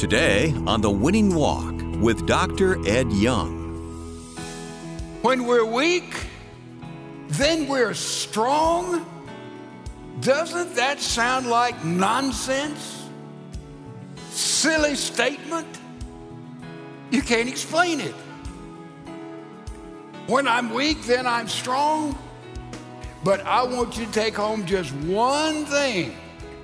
Today on The Winning Walk with Dr. Ed Young. When we're weak, then we're strong. Doesn't that sound like nonsense? Silly statement? You can't explain it. When I'm weak, then I'm strong. But I want you to take home just one thing.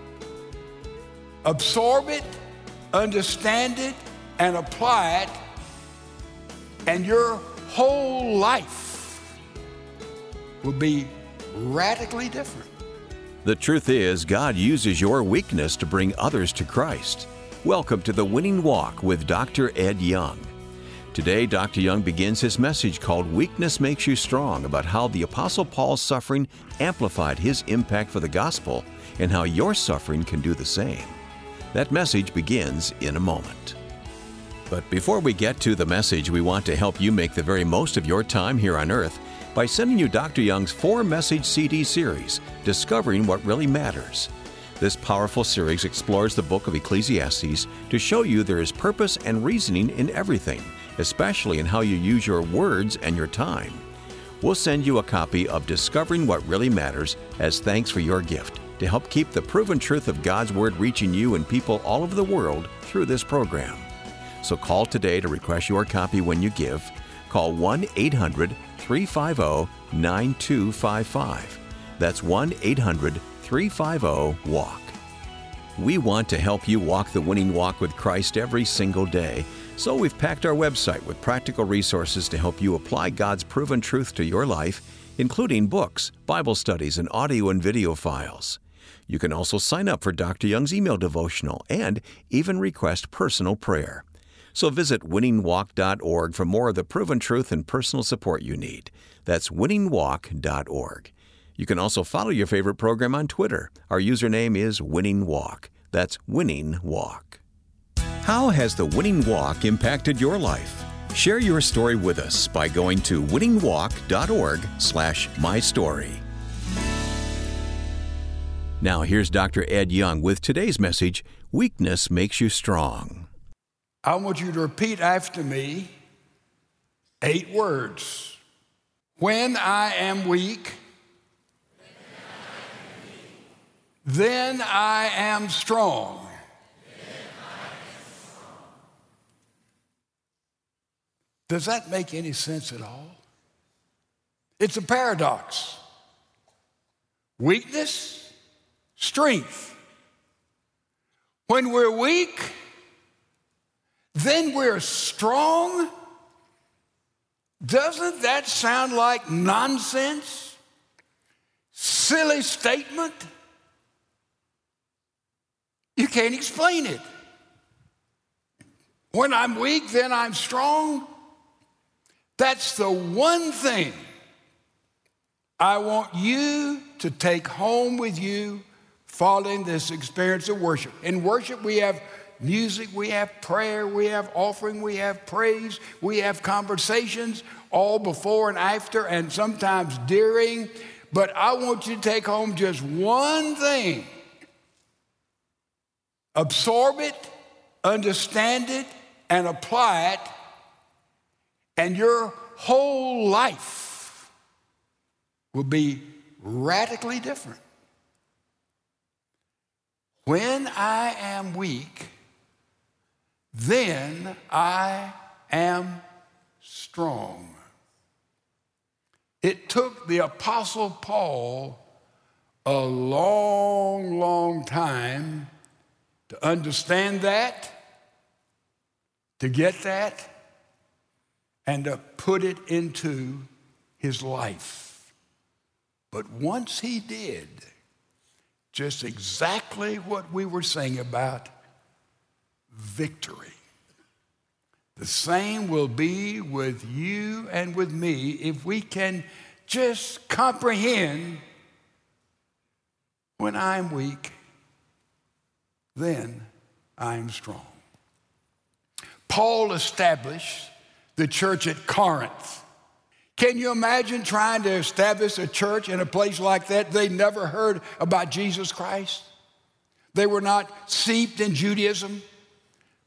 Absorb it, understand it, and apply it, and your whole life will be radically different. The truth is, God uses your weakness to bring others to Christ. Welcome to The Winning Walk with Dr. Ed Young. Today, Dr. Young begins his message called Weakness Makes You Strong, about how the Apostle Paul's suffering amplified his impact for the gospel and how your suffering can do the same. That message begins in a moment. But before we get to the message, we want to help you make the very most of your time here on earth by sending you Dr. Young's 4-message CD series, Discovering What Really Matters. This powerful series explores the book of Ecclesiastes to show you there is purpose and reasoning in everything, especially in how you use your words and your time. We'll send you a copy of Discovering What Really Matters as thanks for your gift to help keep the proven truth of God's Word reaching you and people all over the world through this program. So call today to request your copy when you give. Call 1-800-350-9255. That's 1-800-350-WALK. We want to help you walk the winning walk with Christ every single day. So we've packed our website with practical resources to help you apply God's proven truth to your life, including books, Bible studies, and audio and video files. You can also sign up for Dr. Young's email devotional and even request personal prayer. So visit winningwalk.org for more of the proven truth and personal support you need. That's winningwalk.org. You can also follow your favorite program on Twitter. Our username is Winning Walk. That's Winning Walk. How has the Winning Walk impacted your life? Share your story with us by going to winningwalk.org/mystory. Now here's Dr. Ed Young with today's message, Weakness Makes You Strong. I want you to repeat after me 8 words. When I am weak, then I am strong. Does that make any sense at all? It's a paradox. Weakness, strength. When we're weak, then we're strong. Doesn't that sound like nonsense? Silly statement? You can't explain it. When I'm weak, then I'm strong. That's the one thing I want you to take home with you following this experience of worship. In worship, we have music, we have prayer, we have offering, we have praise, we have conversations, all before and after, and sometimes during. But I want you to take home just one thing. Absorb it, understand it, and apply it, and your whole life will be radically different. When I am weak, then I am strong. It took the Apostle Paul a long, long time to understand that, to get that, and to put it into his life. But once he did, just exactly what we were saying about victory. The same will be with you and with me if we can just comprehend when I'm weak, then I'm strong. Paul established the church at Corinth. Can you imagine trying to establish a church in a place like that? They never heard about Jesus Christ. They were not steeped in Judaism.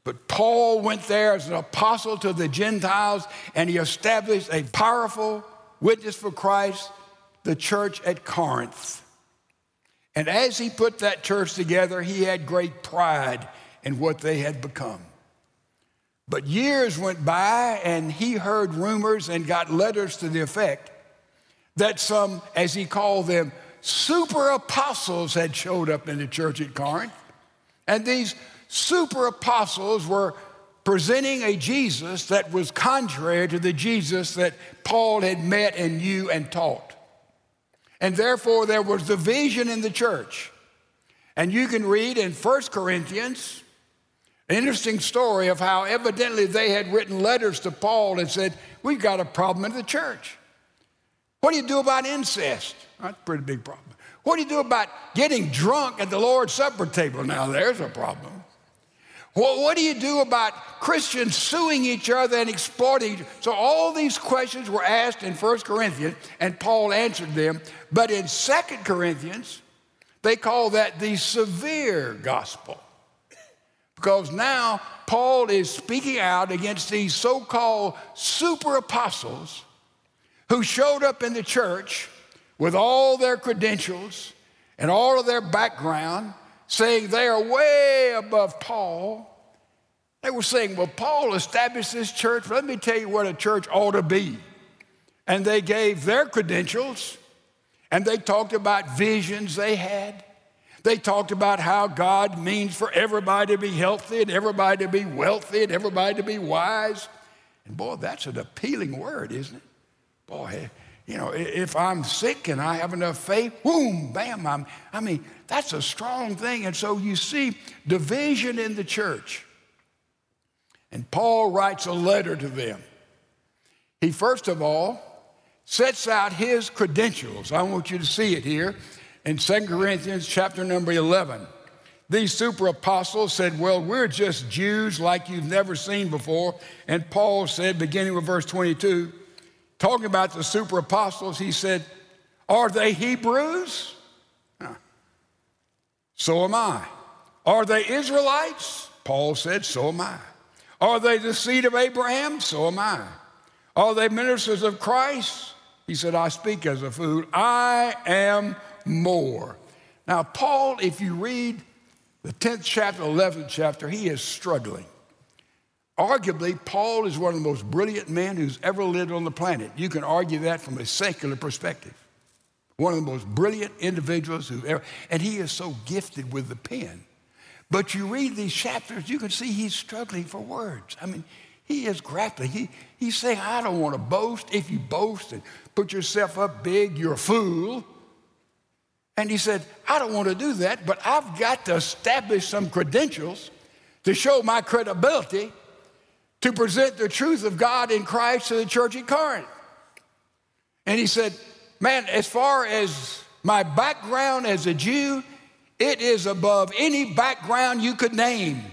But Paul went there as an apostle to the Gentiles, and he established a powerful witness for Christ, the church at Corinth. And as he put that church together, he had great pride in what they had become. But years went by, and he heard rumors and got letters to the effect that some, as he called them, super apostles had showed up in the church at Corinth. And these super apostles were presenting a Jesus that was contrary to the Jesus that Paul had met and knew and taught. And therefore, there was division in the church. And you can read in 1 Corinthians, an interesting story of how evidently they had written letters to Paul and said, we've got a problem in the church. What do you do about incest? That's a pretty big problem. What do you do about getting drunk at the Lord's Supper table? Now, there's a problem. What do you do about Christians suing each other and exploiting each other? So all these questions were asked in 1 Corinthians, and Paul answered them. But in 2 Corinthians, they call that the severe gospel. Because now Paul is speaking out against these so-called super apostles who showed up in the church with all their credentials and all of their background, saying they are way above Paul. They were saying, well, Paul established this church. Let me tell you what a church ought to be. And they gave their credentials, and they talked about visions they had. They talked about how God means for everybody to be healthy and everybody to be wealthy and everybody to be wise. And boy, that's an appealing word, isn't it? Boy, you know, if I'm sick and I have enough faith, boom, bam, that's a strong thing. And so you see division in the church. And Paul writes a letter to them. He, first of all, sets out his credentials. I want you to see it here in 2 Corinthians chapter number 11. These super apostles said, well, we're just Jews like you've never seen before. And Paul said, beginning with verse 22, talking about the super apostles, he said, are they Hebrews? So am I. Are they Israelites? Paul said, so am I. Are they the seed of Abraham? So am I. Are they ministers of Christ? He said, I speak as a fool. I am more. Now, Paul, if you read the 10th chapter, 11th chapter, he is struggling. Arguably, Paul is one of the most brilliant men who's ever lived on the planet. You can argue that from a secular perspective. One of the most brilliant individuals who ever, and he is so gifted with the pen. But you read these chapters, you can see he's struggling for words. I mean, he is grappling. He's saying, I don't want to boast. If you boast and put yourself up big, you're a fool. And he said, I don't want to do that, but I've got to establish some credentials to show my credibility to present the truth of God in Christ to the church at Corinth. And he said, man, as far as my background as a Jew, it is above any background you could name.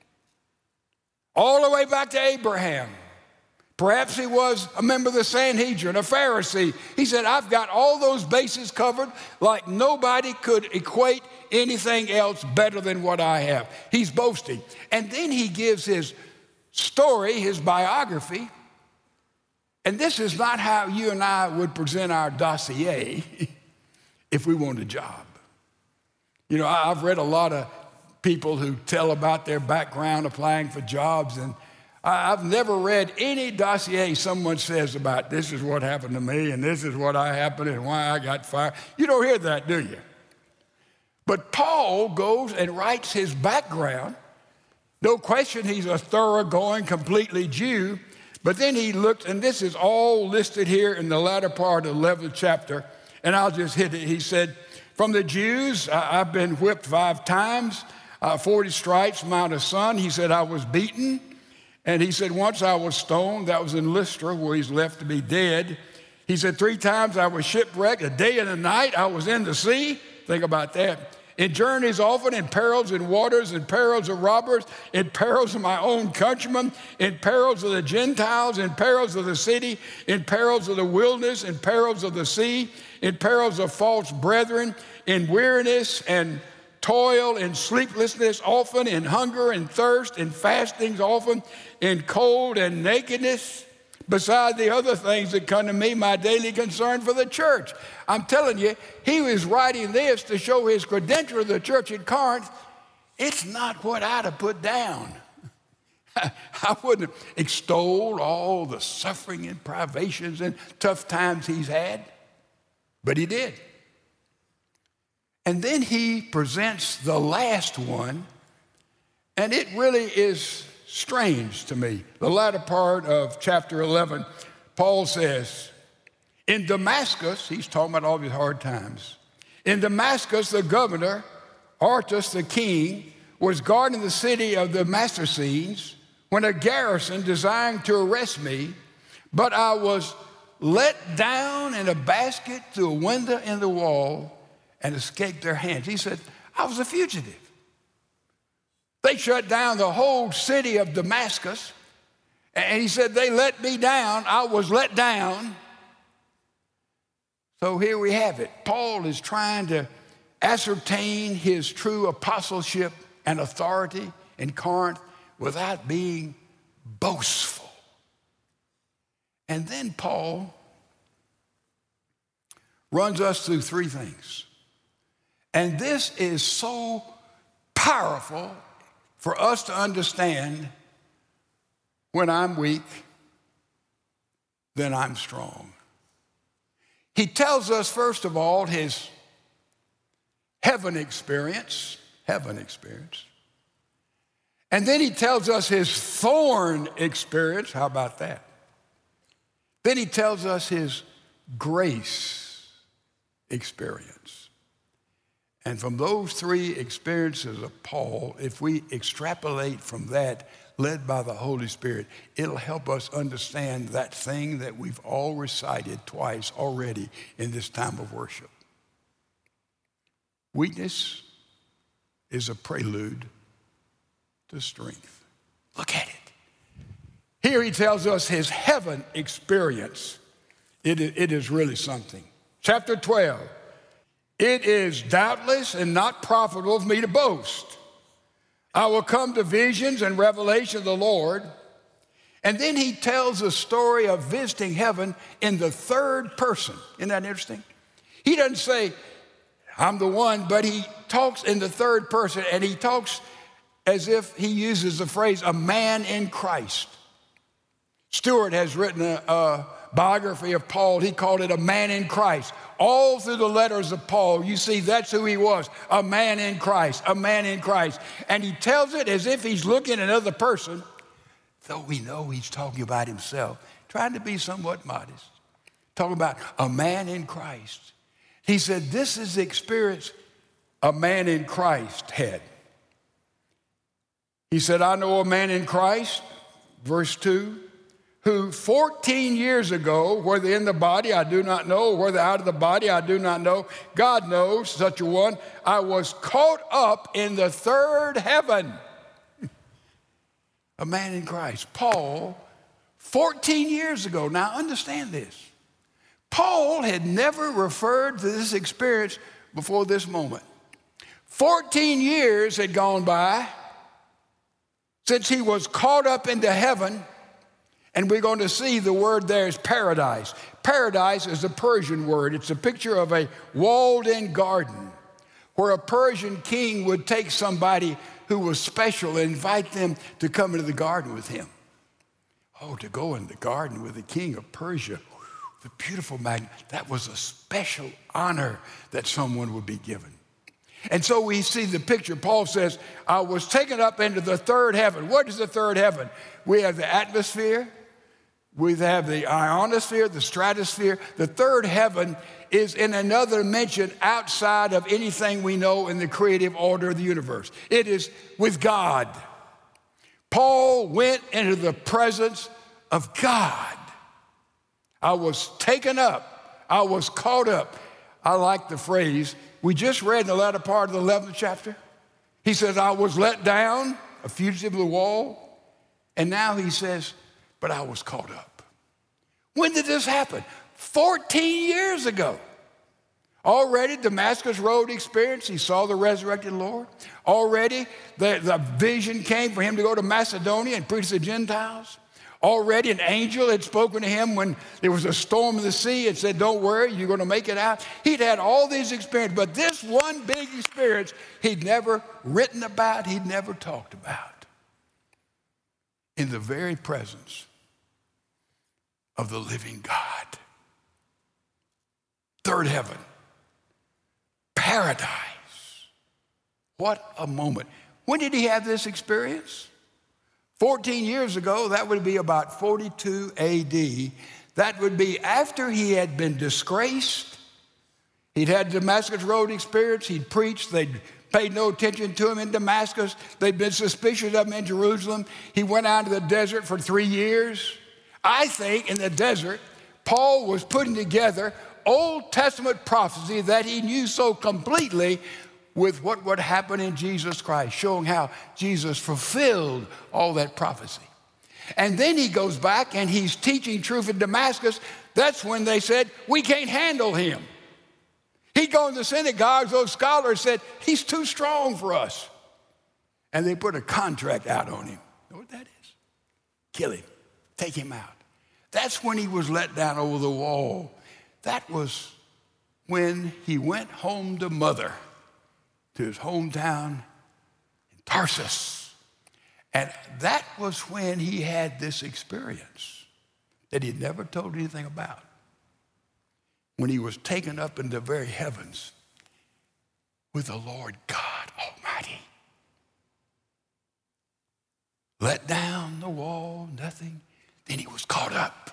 All the way back to Abraham. Perhaps he was a member of the Sanhedrin, a Pharisee. He said, I've got all those bases covered like nobody could equate anything else better than what I have. He's boasting. And then he gives his story, his biography. And this is not how you and I would present our dossier if we wanted a job. You know, I've read a lot of people who tell about their background applying for jobs, and I've never read any dossier someone says about this is what happened to me and this is what I happened and why I got fired. You don't hear that, do you? But Paul goes and writes his background. No question he's a thoroughgoing, completely Jew. But then he looked, and this is all listed here in the latter part of the 11th chapter, and I'll just hit it. He said, from the Jews, I've been whipped 5 times, 40 stripes, Mount of Sun. He said, I was beaten. And he said, once I was stoned. That was in Lystra, where he's left to be dead. He said, 3 times I was shipwrecked. A day and a night I was in the sea. Think about that. In journeys often, in perils in waters, in perils of robbers, in perils of my own countrymen, in perils of the Gentiles, in perils of the city, in perils of the wilderness, in perils of the sea, in perils of false brethren, in weariness and toil and sleeplessness, often in hunger and thirst and fastings, often in cold and nakedness, beside the other things that come to me, my daily concern for the church. I'm telling you, he was writing this to show his credential to the church at Corinth. It's not what I'd have put down. I wouldn't have extolled all the suffering and privations and tough times he's had, but he did. And then he presents the last one, and it really is strange to me. The latter part of chapter 11, Paul says, in Damascus, he's talking about all these hard times. In Damascus, the governor, Aretas the king, was guarding the city of the Damascenes when a garrison desiring to arrest me, but I was let down in a basket through a window in the wall and escaped their hands. He said, I was a fugitive. They shut down the whole city of Damascus, and he said, they let me down. I was let down. So here we have it. Paul is trying to ascertain his true apostleship and authority in Corinth without being boastful. And then Paul runs us through three things. And this is so powerful for us to understand. When I'm weak, then I'm strong. He tells us, first of all, his heaven experience. And then he tells us his thorn experience. How about that? Then he tells us his grace experience. And from those three experiences of Paul, if we extrapolate from that, led by the Holy Spirit, it'll help us understand that thing that we've all recited twice already in this time of worship. Weakness is a prelude to strength. Look at it. Here he tells us his heaven experience. It is really something. Chapter 12. It is doubtless and not profitable for me to boast. I will come to visions and revelation of the Lord. And then he tells a story of visiting heaven in the third person. Isn't that interesting? He doesn't say, I'm the one, but he talks in the third person, and he talks as if he uses the phrase, a man in Christ. Stewart has written a biography of Paul. He called it a man in Christ. All through the letters of Paul, you see that's who he was, a man in Christ, a man in Christ. And he tells it as if he's looking at another person, though we know he's talking about himself, trying to be somewhat modest, talking about a man in Christ. He said, this is the experience a man in Christ had. He said, I know a man in Christ, verse 2, who 14 years ago, whether in the body I do not know, whether out of the body I do not know, God knows such a one, I was caught up in the third heaven. A man in Christ. Paul, 14 years ago, now understand this. Paul had never referred to this experience before this moment. 14 years had gone by since he was caught up into heaven. And we're going to see the word there is paradise. Paradise is a Persian word. It's a picture of a walled-in garden where a Persian king would take somebody who was special and invite them to come into the garden with him. Oh, to go in the garden with the king of Persia, the beautiful man, that was a special honor that someone would be given. And so we see the picture. Paul says, I was taken up into the third heaven. What is the third heaven? We have the atmosphere. We have the ionosphere, the stratosphere. The third heaven is in another dimension outside of anything we know in the creative order of the universe. It is with God. Paul went into the presence of God. I was taken up. I was caught up. I like the phrase we just read in the latter part of the 11th chapter. He says, I was let down, a fugitive of the wall. And now he says, but I was caught up. When did this happen? 14 years ago. Already Damascus Road experience, he saw the resurrected Lord. Already the vision came for him to go to Macedonia and preach to the Gentiles. Already an angel had spoken to him when there was a storm in the sea and said, don't worry, you're going to make it out. He'd had all these experiences, but this one big experience he'd never written about, he'd never talked about. In the very presence of the living God. Third heaven. Paradise. What a moment. When did he have this experience? 14 years ago, that would be about 42 AD. That would be after he had been disgraced. He'd had Damascus Road experience. He'd preached. They'd paid no attention to him in Damascus. They'd been suspicious of him in Jerusalem. He went out to the desert for 3 years. I think in the desert, Paul was putting together Old Testament prophecy that he knew so completely with what would happen in Jesus Christ, showing how Jesus fulfilled all that prophecy. And then he goes back and he's teaching truth in Damascus. That's when they said, we can't handle him. He'd go in the synagogues, those scholars said, he's too strong for us. And they put a contract out on him. You know what that is? Kill him, take him out. That's when he was let down over the wall. That was when he went home to mother, to his hometown in Tarsus. And that was when he had this experience that he'd never told anything about. When he was taken up into the very heavens with the Lord God Almighty. Let down the wall, nothing. Then he was caught up.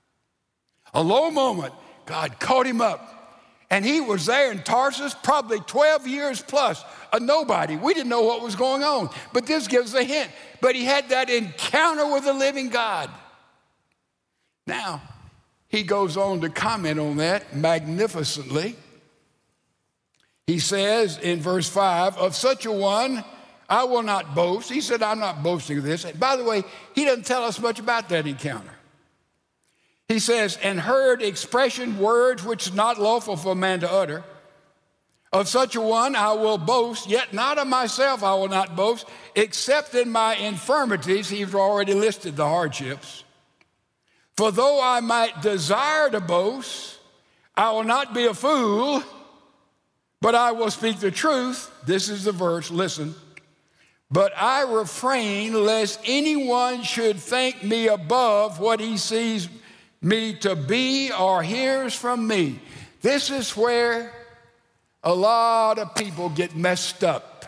A low moment, God caught him up. And he was there in Tarsus, probably 12 years plus, a nobody. We didn't know what was going on, but this gives a hint. But he had that encounter with the living God. Now, he goes on to comment on that magnificently. He says in verse 5, of such a one, I will not boast. He said, I'm not boasting of this. And by the way, he doesn't tell us much about that encounter. He says, and heard expression, words which is not lawful for a man to utter. Of such a one I will boast, yet not of myself I will not boast, except in my infirmities. He's already listed the hardships. For though I might desire to boast, I will not be a fool, but I will speak the truth. This is the verse, listen. But I refrain lest anyone should think me above what he sees me to be or hears from me. This is where a lot of people get messed up.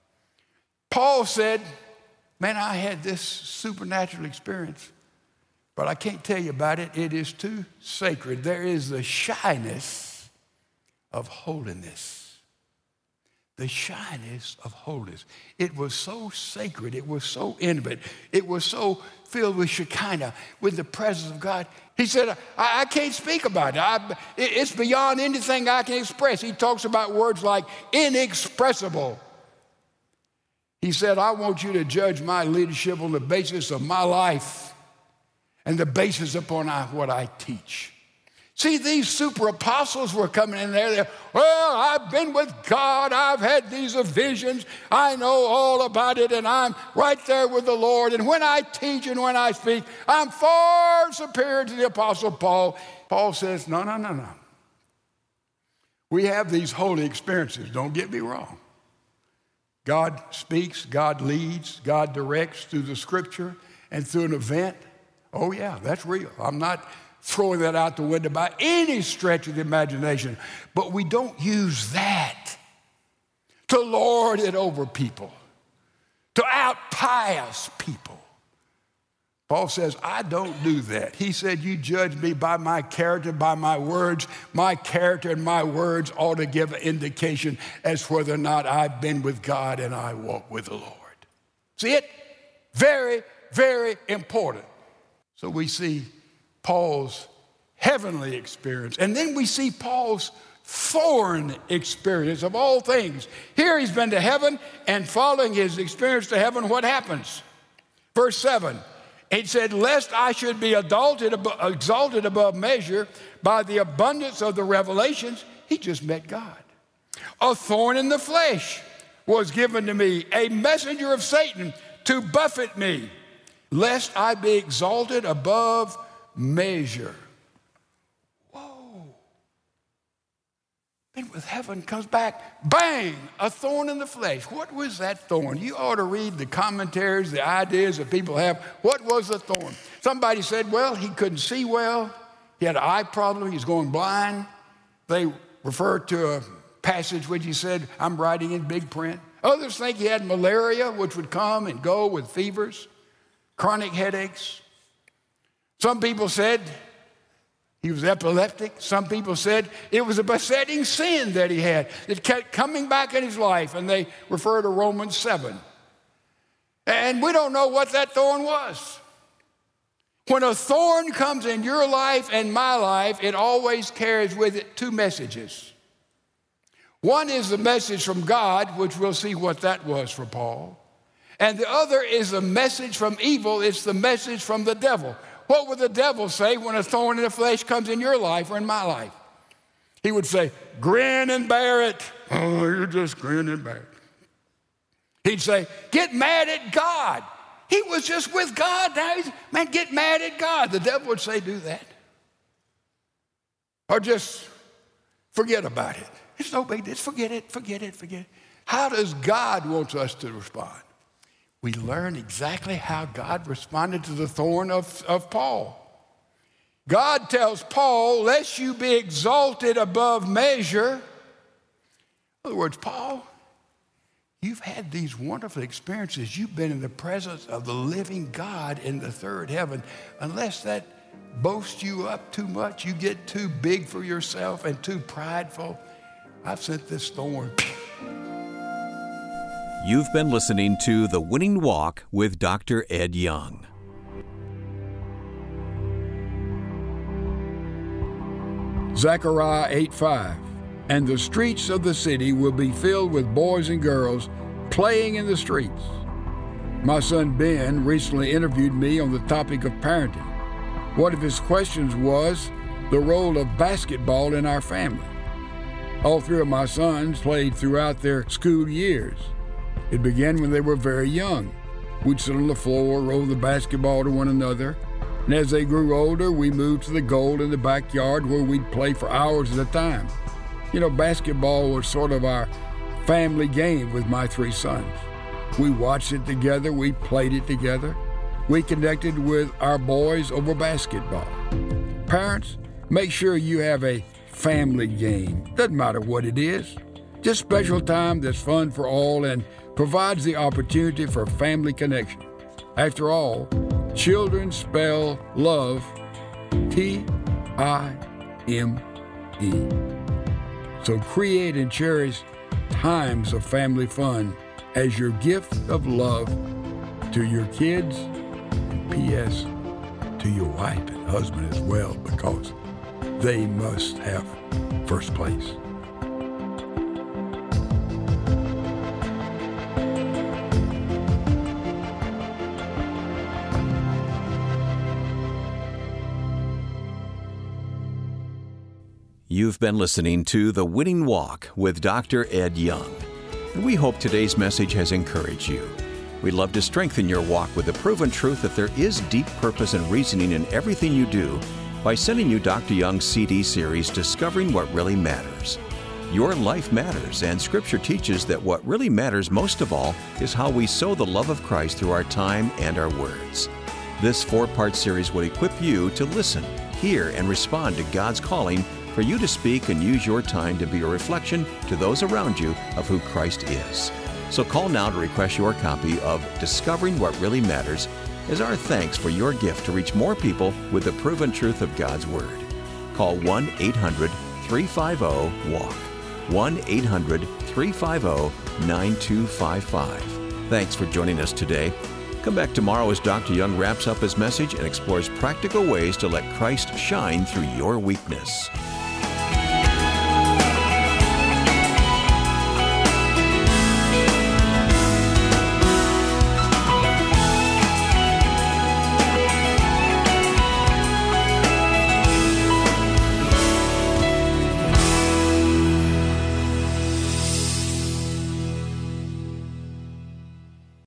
Paul said, man, I had this supernatural experience, but I can't tell you about it. It is too sacred. There is the shyness of holiness. The shyness of holiness. It was so sacred. It was so intimate. It was so filled with Shekinah, with the presence of God. He said, I can't speak about it. It's beyond anything I can express. He talks about words like inexpressible. He said, I want you to judge my leadership on the basis of my life and the basis upon what I teach. See, these super apostles were coming in there. Well, I've been with God. I've had these visions. I know all about it, and I'm right there with the Lord. And when I teach and when I speak, I'm far superior to the apostle Paul. Paul says, no. We have these holy experiences. Don't get me wrong. God speaks, God leads, God directs through the scripture and through an event. Oh, yeah, that's real. I'm not throwing that out the window by any stretch of the imagination. But we don't use that to lord it over people, to out-pious people. Paul says, I don't do that. He said, you judge me by my character, by my words. My character and my words ought to give an indication as whether or not I've been with God and I walk with the Lord. See it? Very, very important. So we see Paul's heavenly experience. And then we see Paul's foreign experience of all things. Here he's been to heaven, and following his experience to heaven, what happens? Verse 7, it said, lest I should be exalted above measure by the abundance of the revelations. He just met God. A thorn in the flesh was given to me, a messenger of Satan to buffet me, lest I be exalted above measure. Whoa. Then with heaven comes back, bang, a thorn in the flesh. What was that thorn? You ought to read the commentaries, the ideas that people have. What was the thorn? Somebody said, well, he couldn't see well. He had an eye problem. He was going blind. They referred to a passage which he said, I'm writing in big print. Others think he had malaria, which would come and go with fevers, chronic headaches. Some people said he was epileptic. Some people said it was a besetting sin that he had. It kept coming back in his life, and they refer to Romans 7. And we don't know what that thorn was. When a thorn comes in your life and my life, it always carries with it two messages. One is the message from God, which we'll see what that was for Paul. And the other is the message from evil. It's the message from the devil. What would the devil say when a thorn in the flesh comes in your life or in my life? He would say, grin and bear it. Oh, you just grin and bear it. He'd say, get mad at God. He was just with God. Now he's, man, get mad at God. The devil would say, do that. Or just forget about it. It's no big deal. Forget it. How does God want us to respond? We learn exactly how God responded to the thorn of Paul. God tells Paul, lest you be exalted above measure. In other words, Paul, you've had these wonderful experiences. You've been in the presence of the living God in the third heaven. Unless that boasts you up too much, you get too big for yourself and too prideful, I've sent this thorn. You've been listening to The Winning Walk with Dr. Ed Young. Zechariah 8:5. And the streets of the city will be filled with boys and girls playing in the streets. My son Ben recently interviewed me on the topic of parenting. One of his questions was the role of basketball in our family. All three of my sons played throughout their school years. It began when they were very young. We'd sit on the floor, roll the basketball to one another, and as they grew older, we moved to the goal in the backyard where we'd play for hours at a time. You know, basketball was sort of our family game with my three sons. We watched it together, we played it together. We connected with our boys over basketball. Parents, make sure you have a family game. Doesn't matter what it is. Just special time that's fun for all and provides the opportunity for family connection. After all, children spell love T-I-M-E. So create and cherish times of family fun as your gift of love to your kids, and P.S. to your wife and husband as well, because they must have first place. You've been listening to The Winning Walk with Dr. Ed Young. And we hope today's message has encouraged you. We'd love to strengthen your walk with the proven truth that there is deep purpose and reasoning in everything you do by sending you Dr. Young's CD series, Discovering What Really Matters. Your life matters, and Scripture teaches that what really matters most of all is how we sow the love of Christ through our time and our words. This 4-part series will equip you to listen, hear, and respond to God's calling for you to speak and use your time to be a reflection to those around you of who Christ is. So call now to request your copy of Discovering What Really Matters as our thanks for your gift to reach more people with the proven truth of God's Word. Call 1-800-350-WALK. 1-800-350-9255. Thanks for joining us today. Come back tomorrow as Dr. Young wraps up his message and explores practical ways to let Christ shine through your weakness.